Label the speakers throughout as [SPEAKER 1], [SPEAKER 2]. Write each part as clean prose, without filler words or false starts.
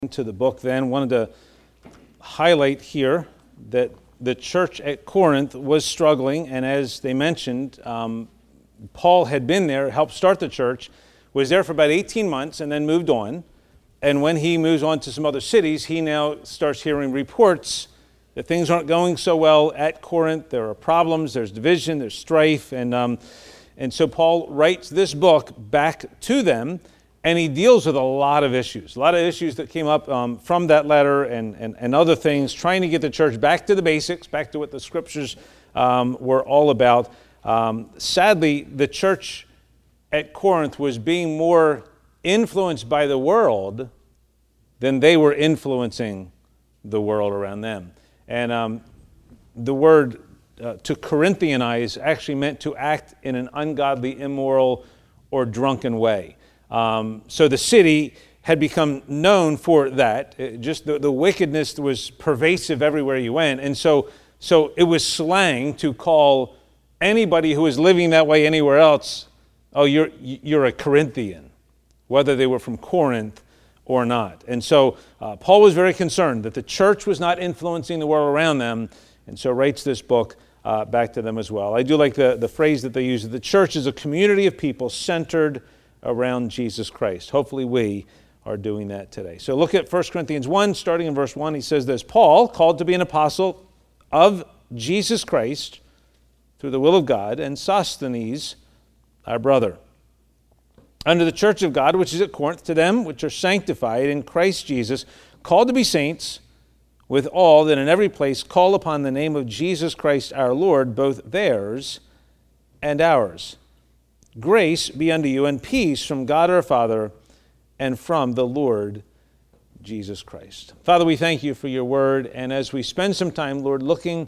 [SPEAKER 1] Into the book then, wanted to highlight here that the church at Corinth was struggling, and as they mentioned, Paul had been there, helped start the church, was there for about 18 months and then moved on. And when he moves on to some other cities, he now starts hearing reports that things aren't going so well at Corinth. There are problems, there's division, there's strife, and so Paul writes this book back to them. And he deals with a lot of issues that came up from that letter and other things, trying to get the church back to the basics, back to what the scriptures were all about. Sadly, the church at Corinth was being more influenced by the world than they were influencing the world around them. And the word to Corinthianize actually meant to act in an ungodly, immoral, or drunken way. So the city had become known for that. Just the wickedness was pervasive everywhere you went. And so it was slang to call anybody who was living that way anywhere else, oh, you're a Corinthian, whether they were from Corinth or not. And so Paul was very concerned that the church was not influencing the world around them, and so writes this book back to them as well. I do like the phrase that they use, that the church is a community of people centered around Jesus Christ. Hopefully we are doing that today. So look at 1 Corinthians 1, starting in verse 1. He says this: Paul, called to be an apostle of Jesus Christ through the will of God, and Sosthenes, our brother, under the church of God which is at Corinth, to them which are sanctified in Christ Jesus, called to be saints, with all that in every place call upon the name of Jesus Christ our Lord, both theirs and ours. Grace be unto you and peace from God our Father and from the Lord Jesus Christ. Father, we thank you for your word, and as we spend some time, Lord, looking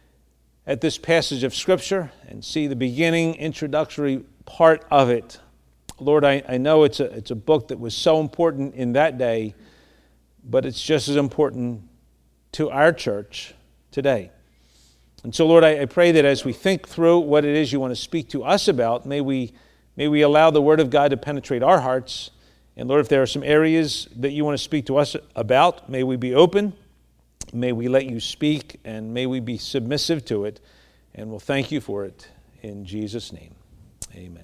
[SPEAKER 1] at this passage of Scripture and see the beginning, introductory part of it, Lord, I know it's a book that was so important in that day, but it's just as important to our church today. And so, Lord, I pray that as we think through what it is you want to speak to us about, may we allow the Word of God to penetrate our hearts. And Lord, if there are some areas that you want to speak to us about, may we be open, may we let you speak, and may we be submissive to it. And we'll thank you for it in Jesus' name. Amen.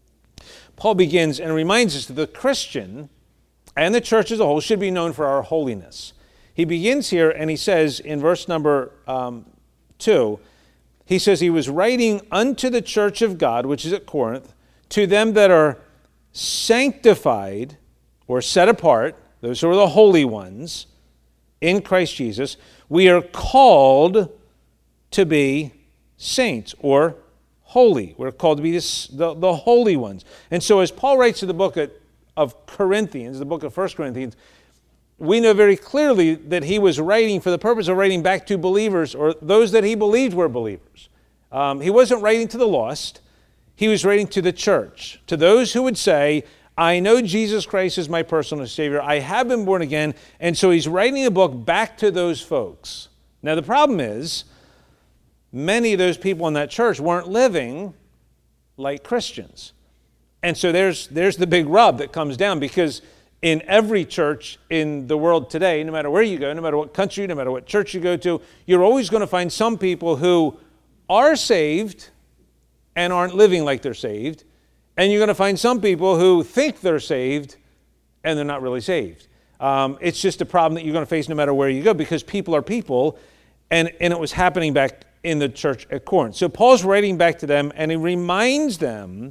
[SPEAKER 1] Paul begins and reminds us that the Christian and the church as a whole should be known for our holiness. He begins here and he says in verse number 2, he says he was writing unto the church of God, which is at Corinth, to them that are sanctified or set apart, those who are the holy ones, in Christ Jesus. We are called to be saints or holy. We're called to be the holy ones. And so as Paul writes to the book of Corinthians, the book of 1 Corinthians, we know very clearly that he was writing for the purpose of writing back to believers or those that he believed were believers. He wasn't writing to the lost. He was writing to the church, to those who would say, I know Jesus Christ is my personal Savior. I have been born again. And so he's writing a book back to those folks. Now the problem is, many of those people in that church weren't living like Christians. And so there's the big rub that comes down, because in every church in the world today, no matter where you go, no matter what country, no matter what church you go to, you're always going to find some people who are saved and aren't living like they're saved. And you're going to find some people who think they're saved and they're not really saved. It's just a problem that you're going to face no matter where you go, because people are people, and it was happening back in the church at Corinth. So Paul's writing back to them, and he reminds them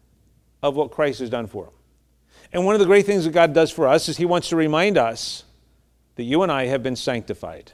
[SPEAKER 1] of what Christ has done for them. And one of the great things that God does for us is he wants to remind us that you and I have been sanctified.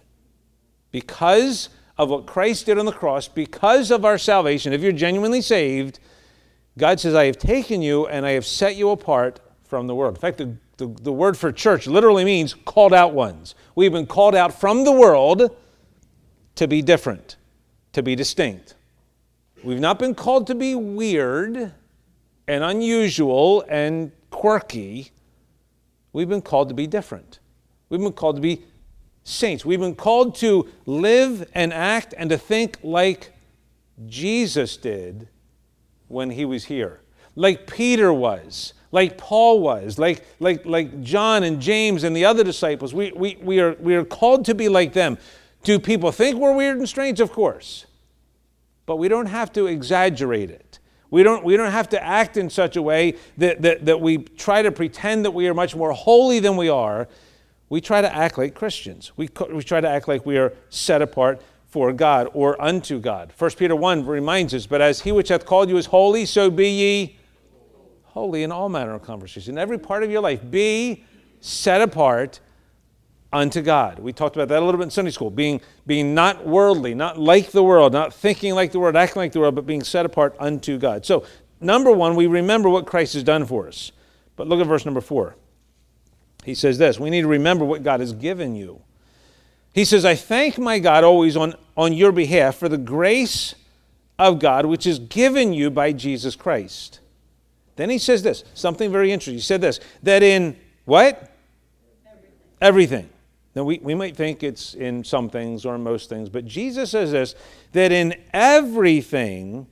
[SPEAKER 1] Because of what Christ did on the cross, because of our salvation, if you're genuinely saved, God says, I have taken you and I have set you apart from the world. In fact, the word for church literally means called out ones. We've been called out from the world to be different, to be distinct. We've not been called to be weird and unusual and quirky. We've been called to be different. We've been called to be saints. We've been called to live and act and to think like Jesus did when he was here, like Peter was, like Paul was, like John and James and the other disciples. We are called to be like them. Do people think we're weird and strange? Of course. But we don't have to exaggerate it. We don't have to act in such a way that we try to pretend that we are much more holy than we are. We try to act like Christians. We try to act like we are set apart for God or unto God. 1 Peter 1 reminds us, but as he which hath called you is holy, so be ye holy in all manner of conversation. In every part of your life, be set apart unto God. We talked about that a little bit in Sunday school, being not worldly, not like the world, not thinking like the world, acting like the world, but being set apart unto God. So, number one, we remember what Christ has done for us. But look at verse number 4. He says this, we need to remember what God has given you. He says, I thank my God always on your behalf for the grace of God which is given you by Jesus Christ. Then he says this, something very interesting. He said this, that in what? Everything. Now we might think it's in some things or in most things, but Jesus says this, that in everything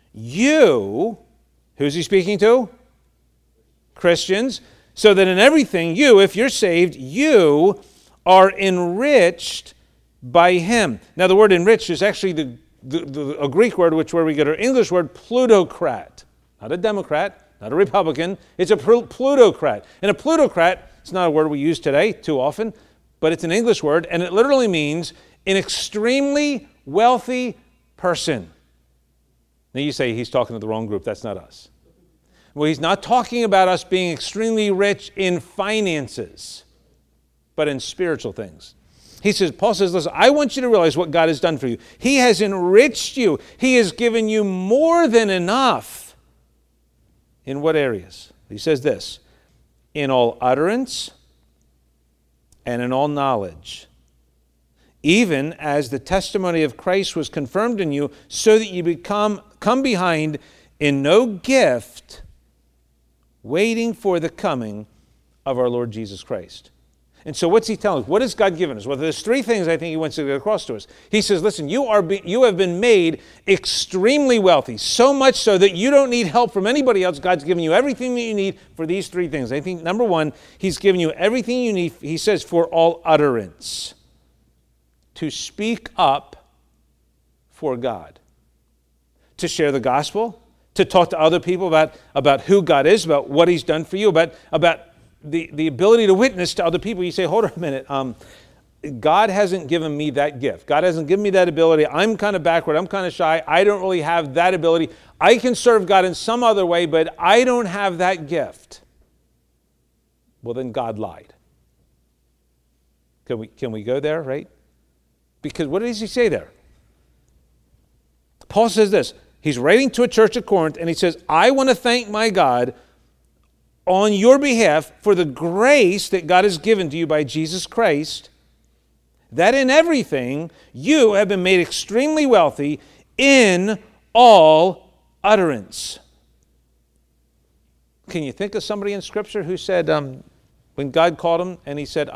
[SPEAKER 1] you, who's he speaking to? Christians. So that in everything you, if you're saved, you are enriched by him. Now the word enriched is actually a Greek word, where we get our English word plutocrat. Not a Democrat, not a Republican. It's a plutocrat. And a plutocrat, it's not a word we use today too often, but it's an English word, and it literally means an extremely wealthy person. Now you say he's talking to the wrong group. That's not us. Well, he's not talking about us being extremely rich in finances, but in spiritual things. Paul says, listen, I want you to realize what God has done for you. He has enriched you. He has given you more than enough. In what areas? He says this, in all utterance and in all knowledge, even as the testimony of Christ was confirmed in you, so that you come behind in no gift, waiting for the coming of our Lord Jesus Christ. And so what's he telling us? What has God given us? Well, there's three things I think he wants to get across to us. He says, listen, you have been made extremely wealthy, so much so that you don't need help from anybody else. God's given you everything that you need for these three things. I think, number one, he's given you everything you need, he says, for all utterance, to speak up for God, to share the gospel, to talk to other people about who God is, about what he's done for you, about the ability to witness to other people. You say, hold on a minute, God hasn't given me that gift. God hasn't given me that ability. I'm kind of backward. I'm kind of shy. I don't really have that ability. I can serve God in some other way, but I don't have that gift. Well, then God lied. Can we go there, right? Because what does he say there? Paul says this. He's writing to a church at Corinth, and he says, I want to thank my God on your behalf for the grace that God has given to you by Jesus Christ, that in everything you have been made extremely wealthy in all utterance. Can you think of somebody in Scripture who said, when God called him and he said,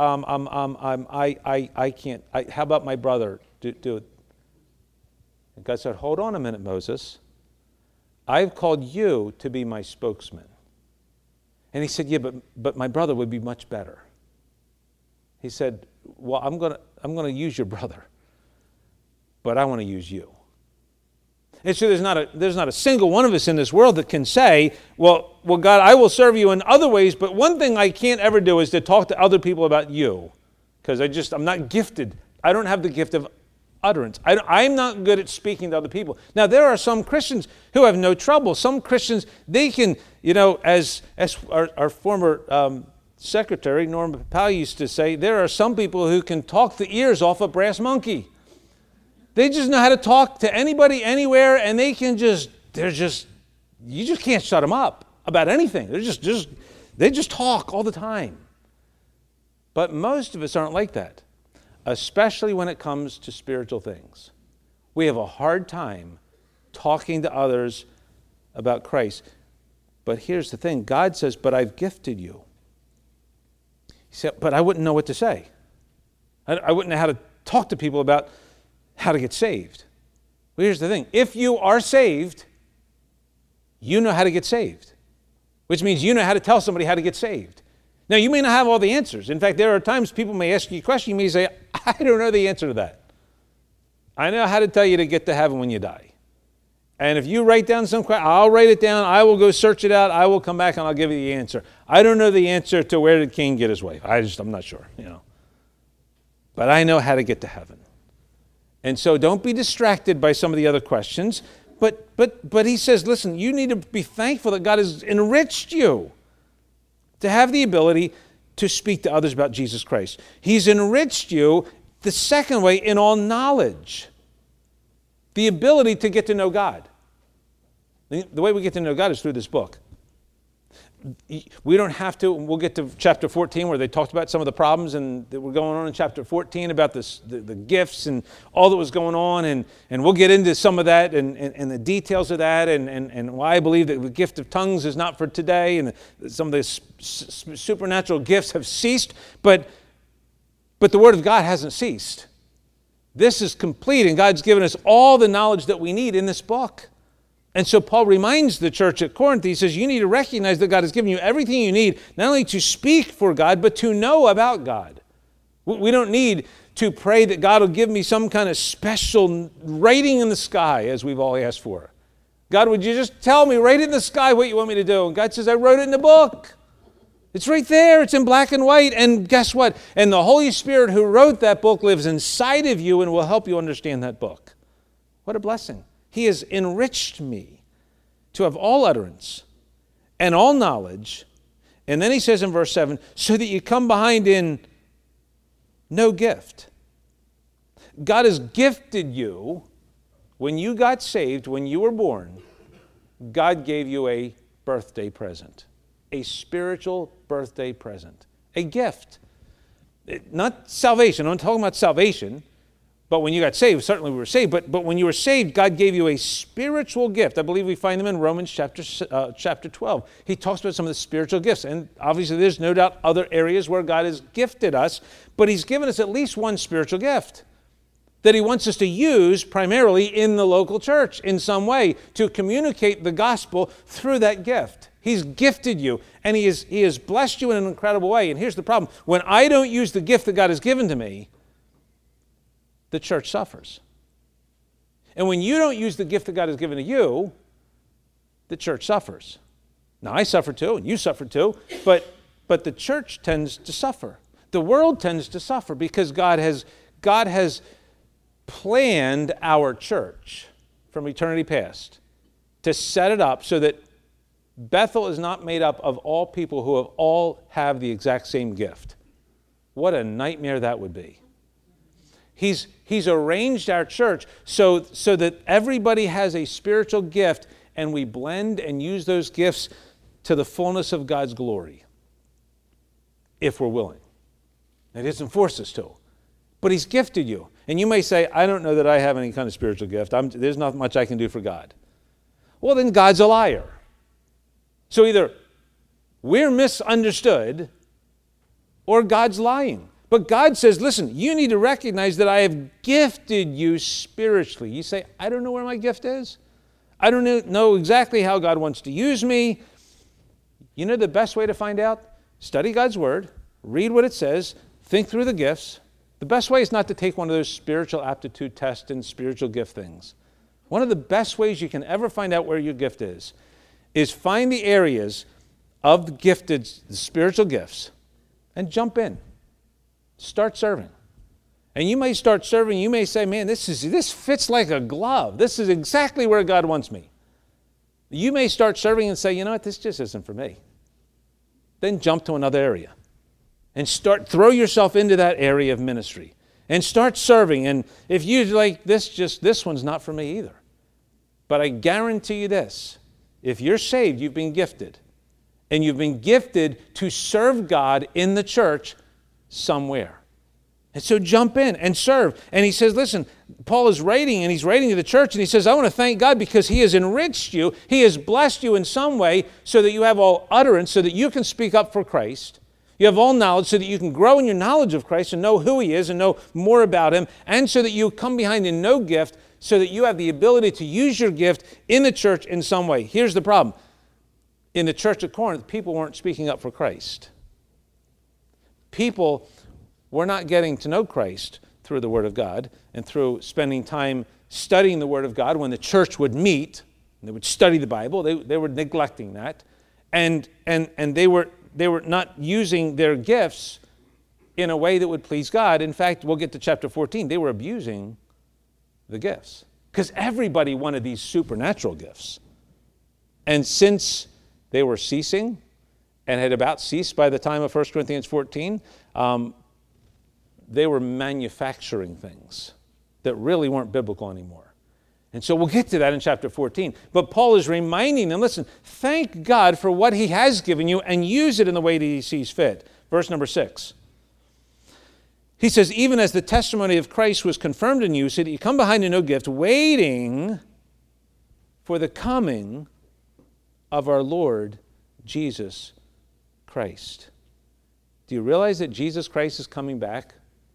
[SPEAKER 1] I can't, how about my brother? Do it. And God said, hold on a minute, Moses. I've called you to be my spokesman. And he said, yeah, but my brother would be much better. He said, well, I'm going to use your brother, but I want to use you. And so there's not a single one of us in this world that can say, well, God, I will serve you in other ways, but one thing I can't ever do is to talk to other people about you, because I'm not gifted. I don't have the gift of utterance. I'm not good at speaking to other people. Now, there are some Christians who have no trouble. Some Christians, they can, as our former secretary, Norma Powell, used to say, there are some people who can talk the ears off a brass monkey. They just know how to talk to anybody, anywhere, and you just can't shut them up about anything. They just talk all the time. But most of us aren't like that, especially when it comes to spiritual things. We have a hard time talking to others about Christ. But here's the thing. God says, but I've gifted you. He said, but I wouldn't know what to say. I wouldn't know how to talk to people about how to get saved. Well, here's the thing. If you are saved, you know how to get saved. which means you know how to tell somebody how to get saved. Now, you may not have all the answers. In fact, there are times people may ask you a question, you may say, I don't know the answer to that. I know how to tell you to get to heaven when you die. And if you write down some question, I'll write it down, I will go search it out, I will come back and I'll give you the answer. I don't know the answer to where did Cain get his wife. I'm not sure, But I know how to get to heaven. And so don't be distracted by some of the other questions. But he says, listen, you need to be thankful that God has enriched you to have the ability to speak to others about Jesus Christ. He's enriched you, the second way, in all knowledge. The ability to get to know God. The way we get to know God is through this book. We don't have to, we'll get to chapter 14 where they talked about some of the problems and that were going on in chapter 14 about the gifts and all that was going on, and we'll get into some of that and the details of that and why I believe that the gift of tongues is not for today and some of the supernatural gifts have ceased, but the Word of God hasn't ceased. This is complete, and God's given us all the knowledge that we need in this book. And so Paul reminds the church at Corinth, he says, you need to recognize that God has given you everything you need, not only to speak for God, but to know about God. We don't need to pray that God will give me some kind of special writing in the sky, as we've all asked for. God, would you just tell me right in the sky what you want me to do? And God says, I wrote it in the book. It's right there. It's in black and white. And guess what? And the Holy Spirit who wrote that book lives inside of you and will help you understand that book. What a blessing. He has enriched me to have all utterance and all knowledge. And then he says in verse 7, so that you come behind in no gift. God has gifted you. When you got saved, when you were born, God gave you a birthday present, a spiritual birthday present, a gift. Not salvation. I'm not talking about salvation. But when you got saved, certainly we were saved. But when you were saved, God gave you a spiritual gift. I believe we find them in Romans chapter 12. He talks about some of the spiritual gifts. And obviously there's no doubt other areas where God has gifted us. But he's given us at least one spiritual gift that he wants us to use primarily in the local church in some way to communicate the gospel through that gift. He's gifted you, and he has blessed you in an incredible way. And here's the problem. When I don't use the gift that God has given to me, the church suffers. And when you don't use the gift that God has given to you, the church suffers. Now, I suffer too, and you suffer too, but the church tends to suffer. The world tends to suffer because God has planned our church from eternity past to set it up so that Bethel is not made up of all people who all have the exact same gift. What a nightmare that would be. He's arranged our church so that everybody has a spiritual gift, and we blend and use those gifts to the fullness of God's glory, if we're willing. It doesn't force us to, but he's gifted you. And you may say, I don't know that I have any kind of spiritual gift. There's not much I can do for God. Well, then God's a liar. So either we're misunderstood or God's lying. But God says, listen, you need to recognize that I have gifted you spiritually. You say, I don't know where my gift is. I don't know exactly how God wants to use me. You know the best way to find out? Study God's Word, read what it says, think through the gifts. The best way is not to take one of those spiritual aptitude tests and spiritual gift things. One of the best ways you can ever find out where your gift is find the areas of the gifted, the spiritual gifts, and jump in. Start serving. And you may start serving, you may say, man, this fits like a glove. This is exactly where God wants me. You may start serving and say, you know what, this just isn't for me. Then jump to another area. And throw yourself into that area of ministry. And start serving. And if you like this one's not for me either. But I guarantee you this, if you're saved, you've been gifted. And you've been gifted to serve God in the church somewhere. And so jump in and serve. And he says, listen, Paul is writing, and he's writing to the church, and he says, I want to thank God because he has enriched you. He has blessed you in some way so that you have all utterance, so that you can speak up for Christ. You have all knowledge so that you can grow in your knowledge of Christ and know who he is and know more about him, and so that you come behind in no gift, so that you have the ability to use your gift in the church in some way. Here's the problem. in the church of Corinth, people weren't speaking up for Christ. People were not getting to know Christ through the Word of God and through spending time studying the Word of God. When the church would meet, they would study the Bible. They were neglecting that. And they were not using their gifts in a way that would please God. In fact, we'll get to chapter 14. They were abusing the gifts because everybody wanted these supernatural gifts. And since they were ceasing and had about ceased by the time of 1 Corinthians 14, they were manufacturing things that really weren't biblical anymore. And so we'll get to that in chapter 14. But Paul is reminding them, listen, thank God for what he has given you and use it in the way that he sees fit. Verse number 6. He says, even as the testimony of Christ was confirmed in you, so that you come behind in no gift, waiting for the coming of our Lord Jesus Christ. Do you realize that Jesus Christ is coming back?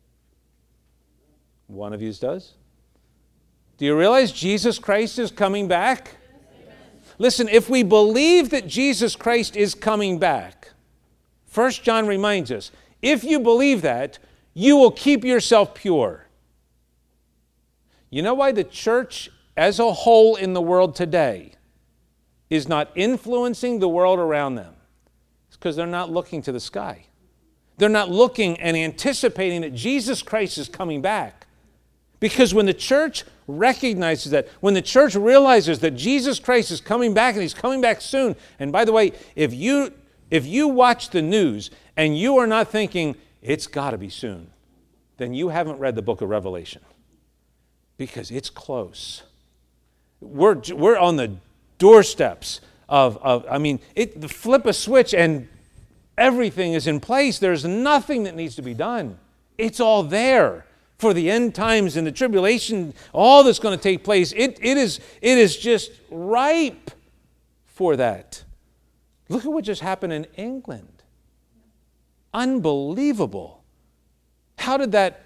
[SPEAKER 1] One of you does. Do you realize Jesus Christ is coming back? Amen. Listen, if we believe that Jesus Christ is coming back, 1 John reminds us, if you believe that, you will keep yourself pure. You know why the church as a whole in the world today is not influencing the world around them? It's because they're not looking to the sky. They're not looking and anticipating that Jesus Christ is coming back. Because when the church recognizes that, when the church realizes that Jesus Christ is coming back and he's coming back soon, and by the way, if you watch the news and you are not thinking, it's got to be soon, then you haven't read the book of Revelation. Because it's close. We're on the doorsteps flip a switch and everything is in place. There's nothing that needs to be done. It's all there for the end times and the tribulation, all that's going to take place. It is just ripe for that. Look at what just happened in England. Unbelievable. How did that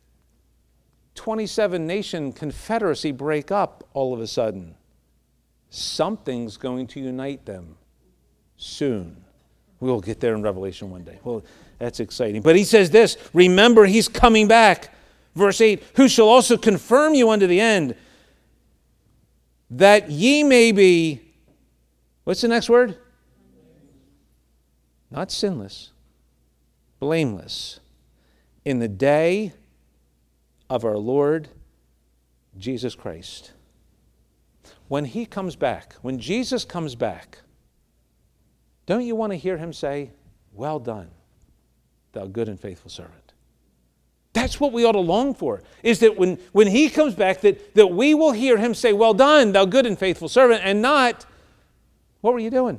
[SPEAKER 1] 27-nation confederacy break up all of a sudden? Something's going to unite them soon. We'll get there in Revelation one day. Well, that's exciting. But he says this, remember he's coming back. Verse 8, who shall also confirm you unto the end, that ye may be, what's the next word? Not sinless, blameless, in the day of our Lord Jesus Christ. When he comes back, when Jesus comes back, don't you want to hear him say, well done, thou good and faithful servant? That's what we ought to long for, is that when he comes back, that we will hear him say, well done, thou good and faithful servant, and not, what were you doing?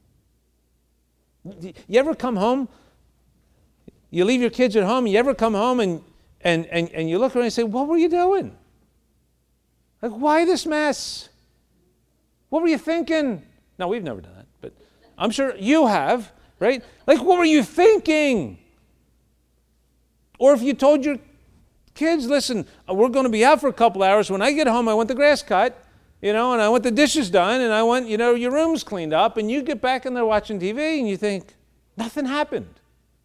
[SPEAKER 1] You ever come home, you leave your kids at home, you ever come home and you look around and say, what were you doing? Like, why this mess? What were you thinking? No, we've never done that, but I'm sure you have, right? Like, what were you thinking? Or if you told your kids, listen, we're going to be out for a couple hours. When I get home, I want the grass cut, and I want the dishes done, and I want, your room's cleaned up, and you get back and they're watching TV, and you think, nothing happened.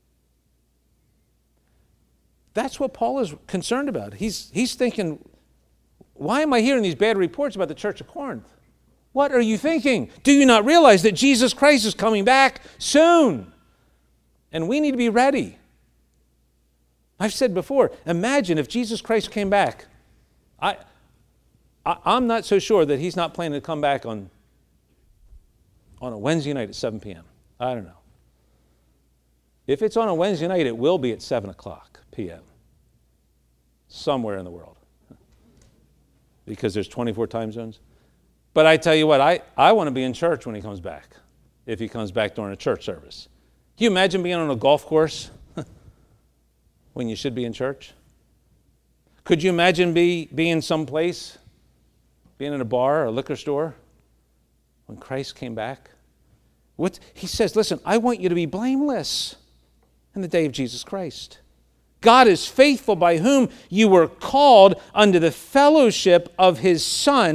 [SPEAKER 1] That's what Paul is concerned about. He's thinking, why am I hearing these bad reports about the church of Corinth? What are you thinking? Do you not realize that Jesus Christ is coming back soon? And we need to be ready. I've said before, imagine if Jesus Christ came back. I'm not so sure that he's not planning to come back on a Wednesday night at 7 p.m. I don't know. If it's on a Wednesday night, it will be at 7 o'clock p.m. somewhere in the world. Because there's 24 time zones. But I tell you what, I want to be in church when he comes back, if he comes back during a church service. Can you imagine being on a golf course when you should be in church? Could you imagine being someplace, being in a bar or a liquor store when Christ came back? He says, listen, I want you to be blameless in the day of Jesus Christ. God is faithful, by whom you were called unto the fellowship of his Son,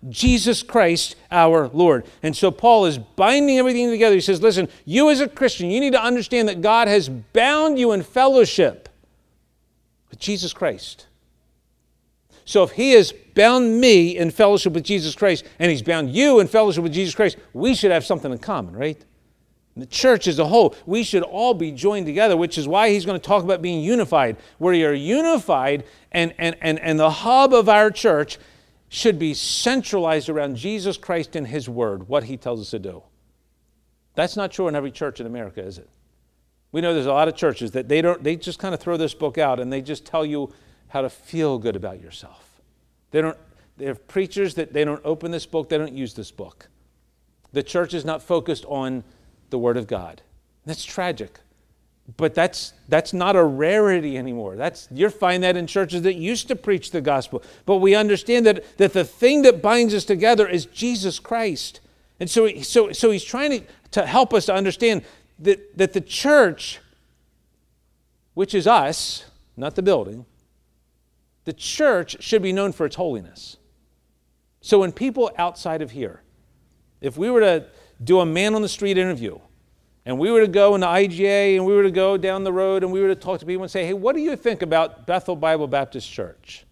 [SPEAKER 1] Jesus Christ our Lord. And so Paul is binding everything together. He says, listen, you as a Christian, you need to understand that God has bound you in fellowship with Jesus Christ. So if he has bound me in fellowship with Jesus Christ, and he's bound you in fellowship with Jesus Christ, we should have something in common, right? The church as a whole, we should all be joined together, which is why he's going to talk about being unified. Where you're unified, and the hub of our church should be centralized around Jesus Christ and his word, what he tells us to do. That's not true in every church in America, is it? We know there's a lot of churches that they just kind of throw this book out and they just tell you how to feel good about yourself. They have preachers that they don't open this book, they don't use this book. The church is not focused on the Word of God. That's tragic. But that's not a rarity anymore. You'll find that in churches that used to preach the gospel. But we understand that the thing that binds us together is Jesus Christ. And so he's trying to help us to understand that the church, which is us, not the building, the church should be known for its holiness. So when people outside of here, if we were to do a man-on-the-street interview, and we were to go into IGA, and we were to go down the road, and we were to talk to people and say, hey, what do you think about Bethel Bible Baptist Church?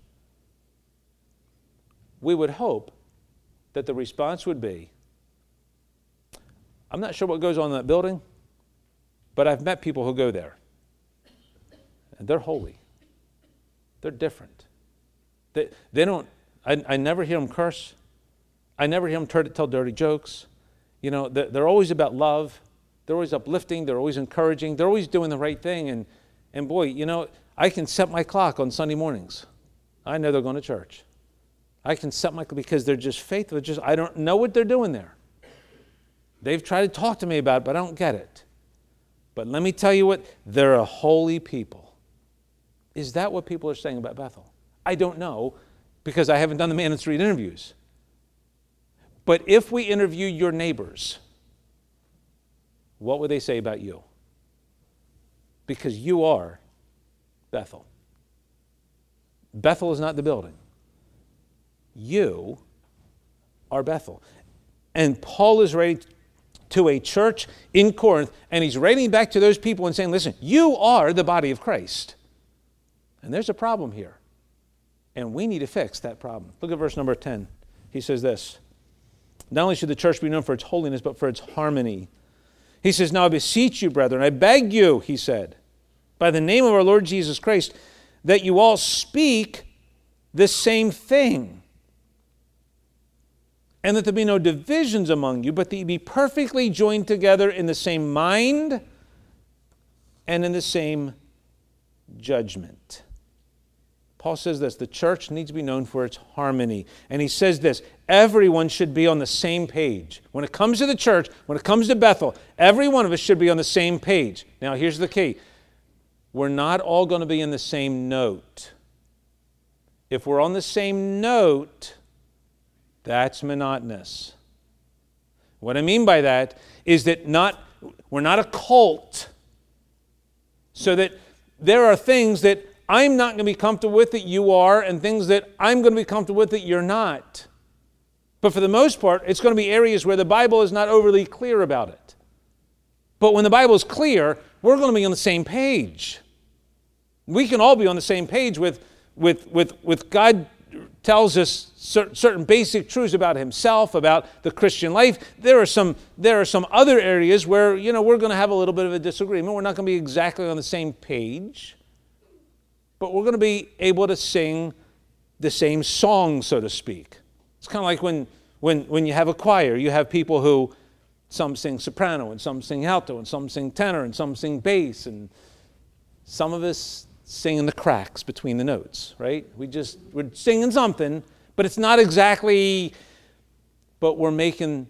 [SPEAKER 1] We would hope that the response would be, I'm not sure what goes on in that building, but I've met people who go there. And they're holy. They're different. They don't, I never hear them curse. I never hear them tell dirty jokes. You know, they're always about love. They're always uplifting. They're always encouraging. They're always doing the right thing. And boy, you know, I can set my clock on Sunday mornings. I know they're going to church. I can set my clock because they're just faithful. I don't know what they're doing there. They've tried to talk to me about it, but I don't get it. But let me tell you what, they're a holy people. Is that what people are saying about Bethel? I don't know, because I haven't done the man on the street interviews. But if we interview your neighbors, what would they say about you? Because you are Bethel. Bethel is not the building. You are Bethel. And Paul is writing to a church in Corinth, and he's writing back to those people and saying, listen, you are the body of Christ. And there's a problem here. And we need to fix that problem. Look at verse number 10. He says this, not only should the church be known for its holiness, but for its harmony. He says, now I beseech you, brethren, I beg you, he said, by the name of our Lord Jesus Christ, that you all speak the same thing, and that there be no divisions among you, but that you be perfectly joined together in the same mind and in the same judgment. Paul says this, the church needs to be known for its harmony. And he says this, everyone should be on the same page. When it comes to the church, when it comes to Bethel, every one of us should be on the same page. Now, here's the key. We're not all going to be in the same note. If we're on the same note, that's monotonous. What I mean by that is that we're not a cult, so that there are things that I'm not going to be comfortable with that you are, and things that I'm going to be comfortable with that you're not. But for the most part, it's going to be areas where the Bible is not overly clear about it. But when the Bible is clear, we're going to be on the same page. We can all be on the same page with God tells us certain basic truths about himself, about the Christian life. There are some other areas where, you know, we're going to have a little bit of a disagreement. We're not going to be exactly on the same page, but we're going to be able to sing the same song, so to speak. It's kind of like when you have a choir, you have people who, some sing soprano, and some sing alto, and some sing tenor, and some sing bass, and some of us sing in the cracks between the notes, right? We're singing something, but it's not exactly, but we're making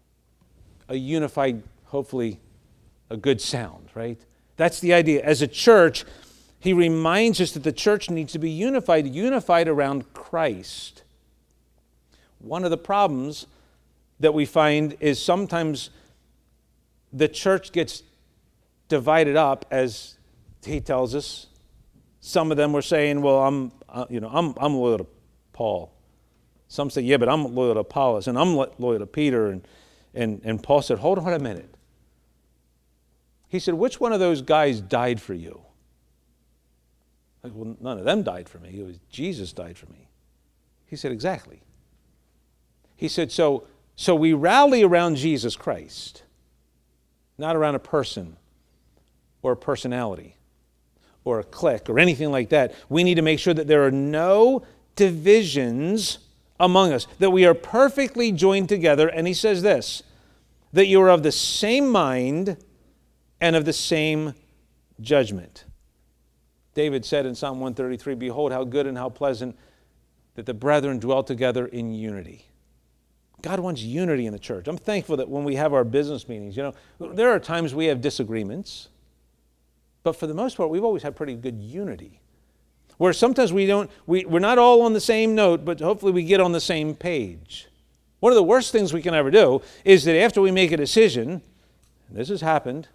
[SPEAKER 1] a unified, hopefully a good sound, right? That's the idea. As a church, he reminds us that the church needs to be unified around Christ. One of the problems that we find is sometimes the church gets divided up, as he tells us. Some of them were saying, well, I'm loyal to Paul. Some say, yeah, but I'm loyal to Apollos, and I'm loyal to Peter. And Paul said, hold on a minute. He said, which one of those guys died for you? Like, well, none of them died for me. It was Jesus died for me. He said, exactly. He said, so we rally around Jesus Christ, not around a person or a personality or a clique or anything like that. We need to make sure that there are no divisions among us, that we are perfectly joined together. And he says this, that you are of the same mind and of the same judgment. David said in Psalm 133, behold, how good and how pleasant that the brethren dwell together in unity. God wants unity in the church. I'm thankful that when we have our business meetings, there are times we have disagreements, but for the most part, we've always had pretty good unity. Where sometimes we're not all on the same note, but hopefully we get on the same page. One of the worst things we can ever do is that after we make a decision, and this has happened,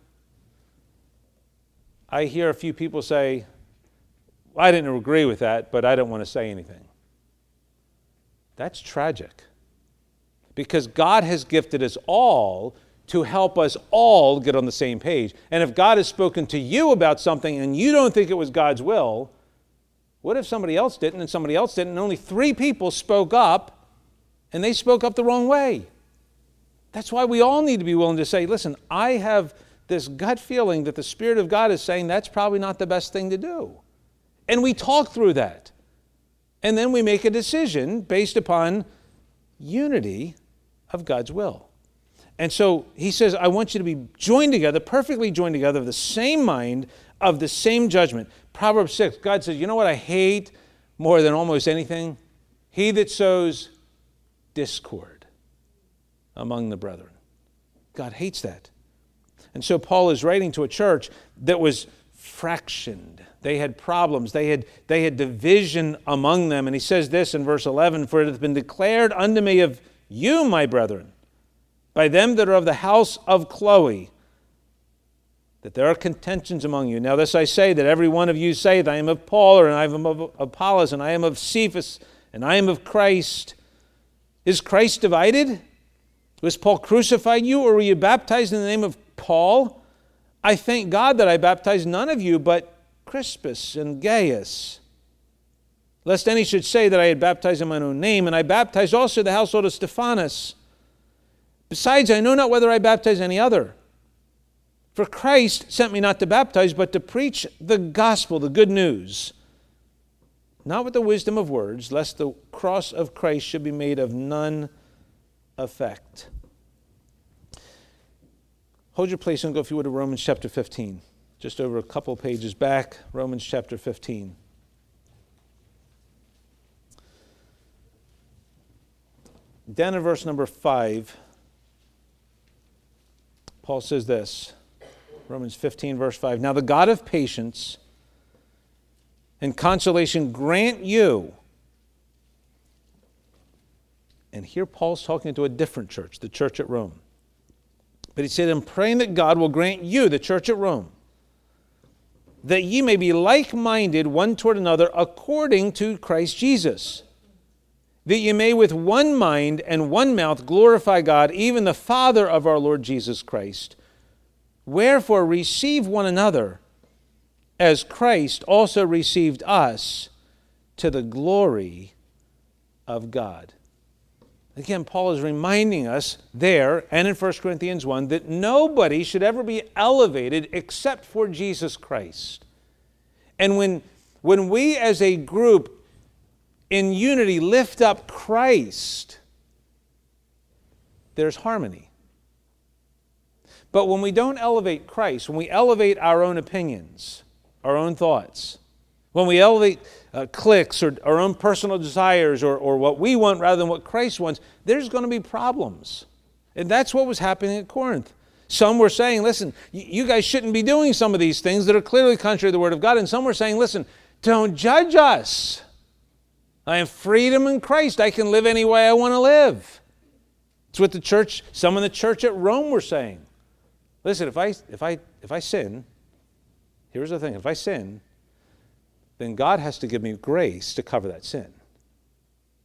[SPEAKER 1] I hear a few people say, well, I didn't agree with that, but I don't want to say anything. That's tragic. Because God has gifted us all to help us all get on the same page. And if God has spoken to you about something and you don't think it was God's will, what if somebody else didn't and somebody else didn't and only 3 people spoke up and they spoke up the wrong way? That's why we all need to be willing to say, listen, I have this gut feeling that the Spirit of God is saying that's probably not the best thing to do. And we talk through that. And then we make a decision based upon unity of God's will. And so he says, I want you to be joined together, perfectly joined together, of the same mind, of the same judgment. Proverbs 6, God says, you know what I hate more than almost anything? He that sows discord among the brethren. God hates that. And so Paul is writing to a church that was fractioned. They had problems. They had division among them. And he says this in verse 11, for it hath been declared unto me of you, my brethren, by them that are of the house of Chloe, that there are contentions among you. Now this I say, that every one of you saith, I am of Paul, or I am of Apollos, and I am of Cephas, and I am of Christ. Is Christ divided? Was Paul crucified you, or were you baptized in the name of Paul? I thank God that I baptized none of you, but Crispus and Gaius, lest any should say that I had baptized in mine own name, and I baptized also the household of Stephanas. Besides, I know not whether I baptize any other. For Christ sent me not to baptize, but to preach the gospel, the good news, not with the wisdom of words, lest the cross of Christ should be made of none effect. Hold your place and go, if you would, to Romans chapter 15. Just over a couple pages back, Romans chapter 15. Down in verse number 5, Paul says this, Romans 15, verse 5, now the God of patience and consolation grant you, and here Paul's talking to a different church, the church at Rome. But he said, I'm praying that God will grant you, the church at Rome, that ye may be like-minded one toward another according to Christ Jesus, that ye may with one mind and one mouth glorify God, even the Father of our Lord Jesus Christ. Wherefore receive one another, as Christ also received us, to the glory of God. Again, Paul is reminding us there and in 1 Corinthians 1 that nobody should ever be elevated except for Jesus Christ. And when we as a group in unity lift up Christ, there's harmony. But when we don't elevate Christ, when we elevate our own opinions, our own thoughts, when we elevate cliques or our own personal desires or what we want rather than what Christ wants, there's going to be problems. And that's what was happening at Corinth. Some were saying, listen, you guys shouldn't be doing some of these things that are clearly contrary to the Word of God. And some were saying, listen, don't judge us. I have freedom in Christ. I can live any way I want to live. It's what some in the church at Rome were saying. Listen, if I sin, here's the thing, if I sin, then God has to give me grace to cover that sin.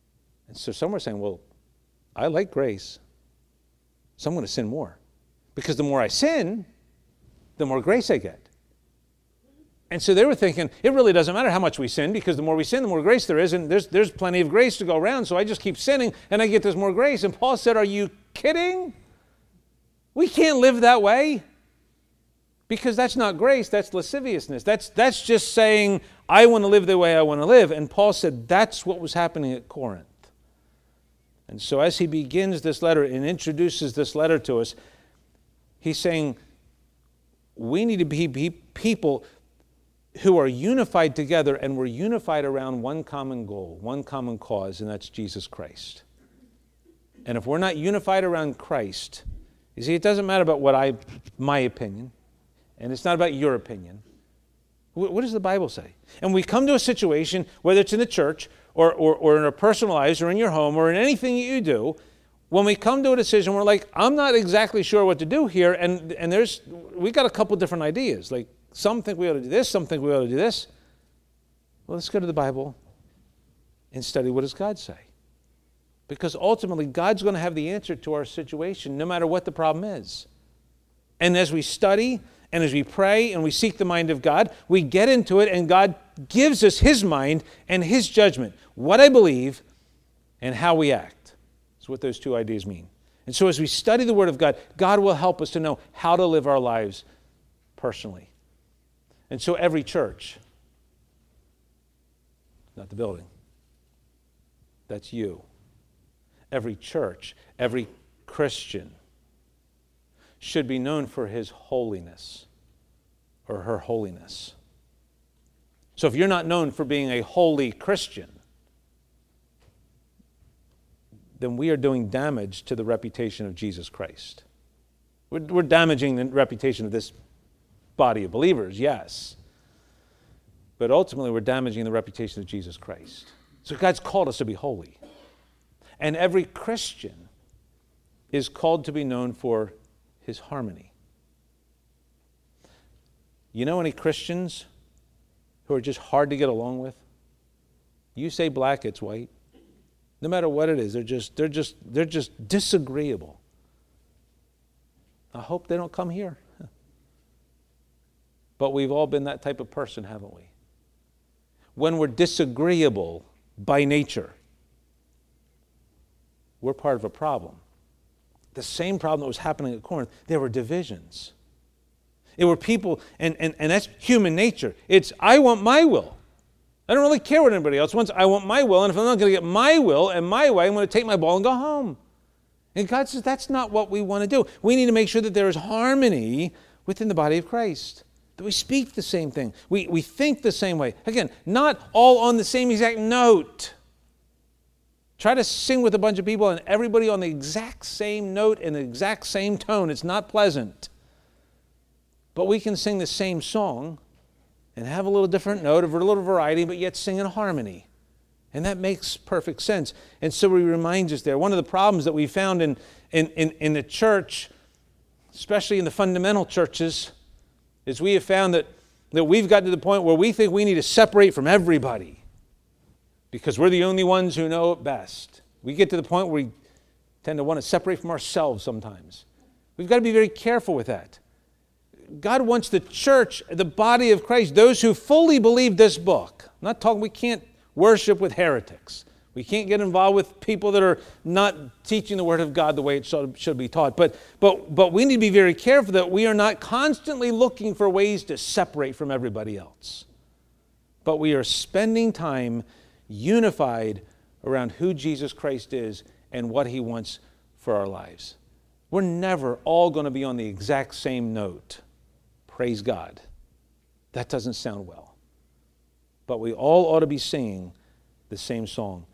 [SPEAKER 1] And so some were saying, well, I like grace, so I'm going to sin more. Because the more I sin, the more grace I get. And so they were thinking, it really doesn't matter how much we sin, because the more we sin, the more grace there is, and there's plenty of grace to go around, so I just keep sinning, and I get this more grace. And Paul said, are you kidding? We can't live that way, because that's not grace, that's lasciviousness. That's just saying, I want to live the way I want to live. And Paul said that's what was happening at Corinth. And so as he begins this letter and introduces this letter to us, he's saying we need to be people who are unified together, and we're unified around one common goal, one common cause, and that's Jesus Christ. And if we're not unified around Christ, you see, it doesn't matter about my opinion, and it's not about your opinion. What does the Bible say? And we come to a situation, whether it's in the church or in our personal lives or in your home or in anything that you do, when we come to a decision, we're like, I'm not exactly sure what to do here, and we got a couple different ideas. Like, some think we ought to do this, some think we ought to do this. Well, let's go to the Bible and study what does God say. Because ultimately, God's going to have the answer to our situation, no matter what the problem is. And as we study, and as we pray, and we seek the mind of God, we get into it, and God gives us His mind and His judgment. What I believe and how we act. That's what those two ideas mean. And so as we study the Word of God, God will help us to know how to live our lives personally. And so every church, not the building, that's you. Every church, every Christian should be known for his holiness or her holiness. So if you're not known for being a holy Christian, then we are doing damage to the reputation of Jesus Christ. We're damaging the reputation of this body of believers, yes. But ultimately, we're damaging the reputation of Jesus Christ. So God's called us to be holy. And every Christian is called to be known for his harmony. You know any Christians who are just hard to get along with? You say black, it's white. No matter what it is, they're just disagreeable. I hope they don't come here. But we've all been that type of person, haven't we? When we're disagreeable by nature, we're part of a problem. The same problem that was happening at Corinth, there were divisions. There were people, and that's human nature. It's, I want my will. I don't really care what anybody else wants. I want my will, and if I'm not going to get my will and my way, I'm going to take my ball and go home. And God says that's not what we want to do. We need to make sure that there is harmony within the body of Christ. That we speak the same thing. We think the same way. Again, not all on the same exact note. Try to sing with a bunch of people and everybody on the exact same note and the exact same tone. It's not pleasant. But we can sing the same song and have a little different note, a little variety, but yet sing in harmony. And that makes perfect sense. And so he reminds us there. One of the problems that we found in the church, especially in the fundamental churches, is we have found that we've gotten to the point where we think we need to separate from everybody because we're the only ones who know it best. We get to the point where we tend to want to separate from ourselves sometimes. We've got to be very careful with that. God wants the church, the body of Christ, those who fully believe this book. I'm not talking, we can't worship with heretics. We can't get involved with people that are not teaching the Word of God the way it should be taught. But we need to be very careful that we are not constantly looking for ways to separate from everybody else. But we are spending time unified around who Jesus Christ is and what He wants for our lives. We're never all going to be on the exact same note. Praise God. That doesn't sound well. But we all ought to be singing the same song.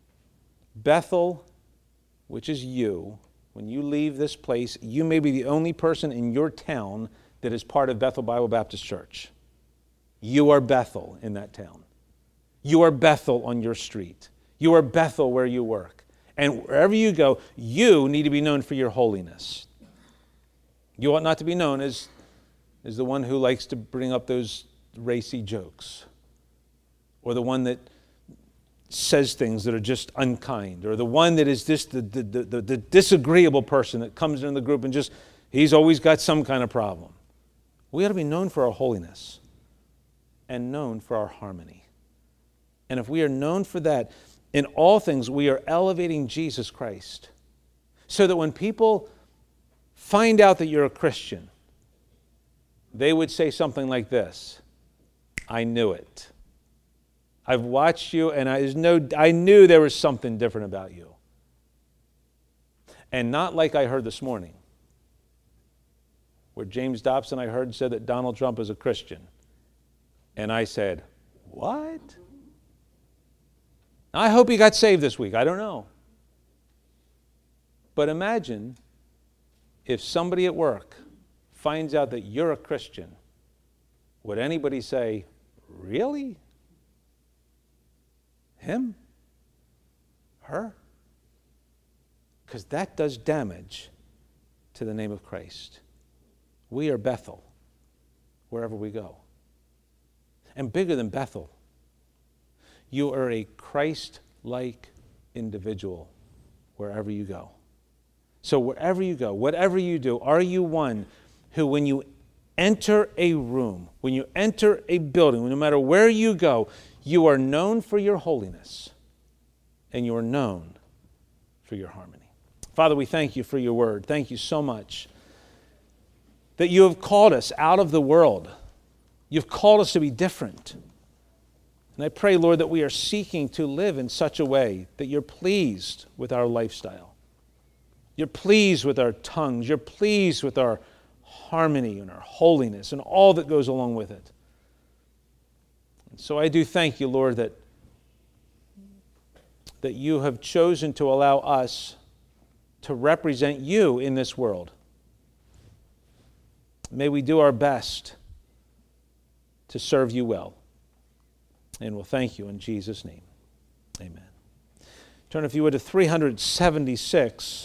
[SPEAKER 1] Bethel, which is you, when you leave this place, you may be the only person in your town that is part of Bethel Bible Baptist Church. You are Bethel in that town. You are Bethel on your street. You are Bethel where you work. And wherever you go, you need to be known for your holiness. You ought not to be known as the one who likes to bring up those racy jokes, or the one that says things that are just unkind, or the one that is just the disagreeable person that comes into the group and just, he's always got some kind of problem. We ought to be known for our holiness and known for our harmony. And if we are known for that, in all things we are elevating Jesus Christ, so that when people find out that you're a Christian, they would say something like this: I knew it. I've watched you, and I knew there was something different about you. And not like I heard this morning, where James Dobson, I heard, said that Donald Trump is a Christian. And I said, what? I hope he got saved this week. I don't know. But imagine if somebody at work finds out that you're a Christian. Would anybody say, really? Him? Her? Because that does damage to the name of Christ. We are Bethel wherever we go. And bigger than Bethel, you are a Christ-like individual wherever you go. So wherever you go, whatever you do, are you one who, when you enter a room, when you enter a building, no matter where you go, you are known for your holiness and you are known for your harmony? Father, we thank you for your word. Thank you so much that you have called us out of the world. You've called us to be different. And I pray, Lord, that we are seeking to live in such a way that you're pleased with our lifestyle. You're pleased with our tongues. You're pleased with our harmony and our holiness and all that goes along with it. And so I do thank you, Lord, that you have chosen to allow us to represent you in this world. May we do our best to serve you well. And we'll thank you in Jesus' name. Amen. Turn, if you would, to 376.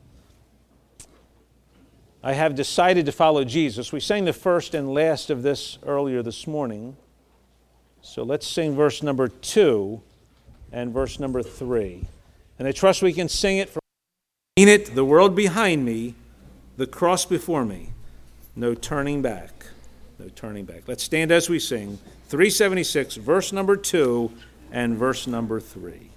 [SPEAKER 1] I have decided to follow Jesus. We sang the first and last of this earlier this morning. So let's sing verse number 2 and verse number 3. And I trust we can sing it from it, the world behind me, the cross before me. No turning back. No turning back. Let's stand as we sing 376, verse number 2 and verse number 3.